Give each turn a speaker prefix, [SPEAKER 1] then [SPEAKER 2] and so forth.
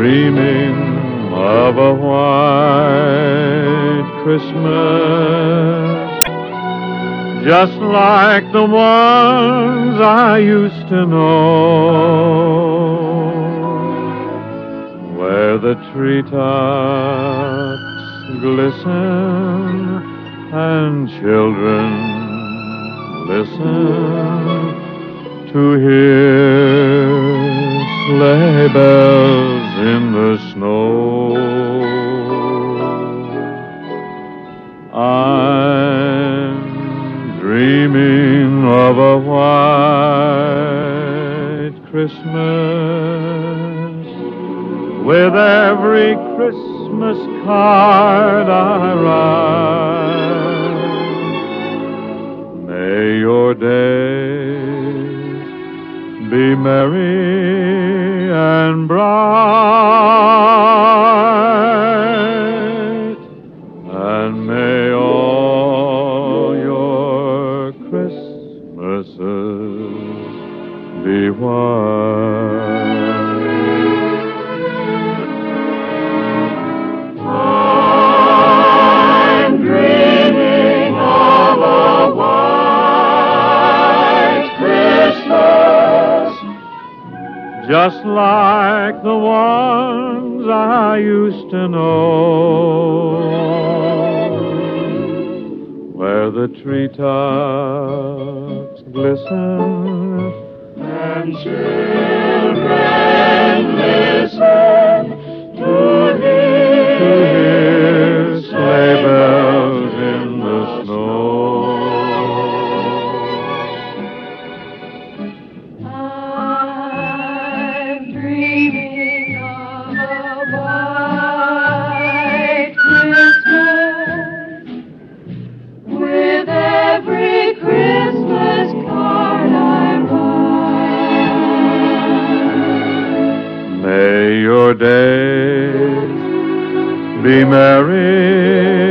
[SPEAKER 1] dreaming of a white Christmas, just like the ones I used to know, where the treetops glisten and children listen to hear sleigh bells in the snow. I'm dreaming of a white Christmas, with every Christmas card I write. May your days be merry and bright, and may all your Christmases be white.
[SPEAKER 2] I'm dreaming of a white Christmas,
[SPEAKER 1] just like the ones I used to know, where the treetops glisten
[SPEAKER 2] and children listen to
[SPEAKER 1] hear sleigh bells in the snow.
[SPEAKER 2] I'm dreaming of a white Christmas, with every Christmas card I write.
[SPEAKER 1] May your days be merry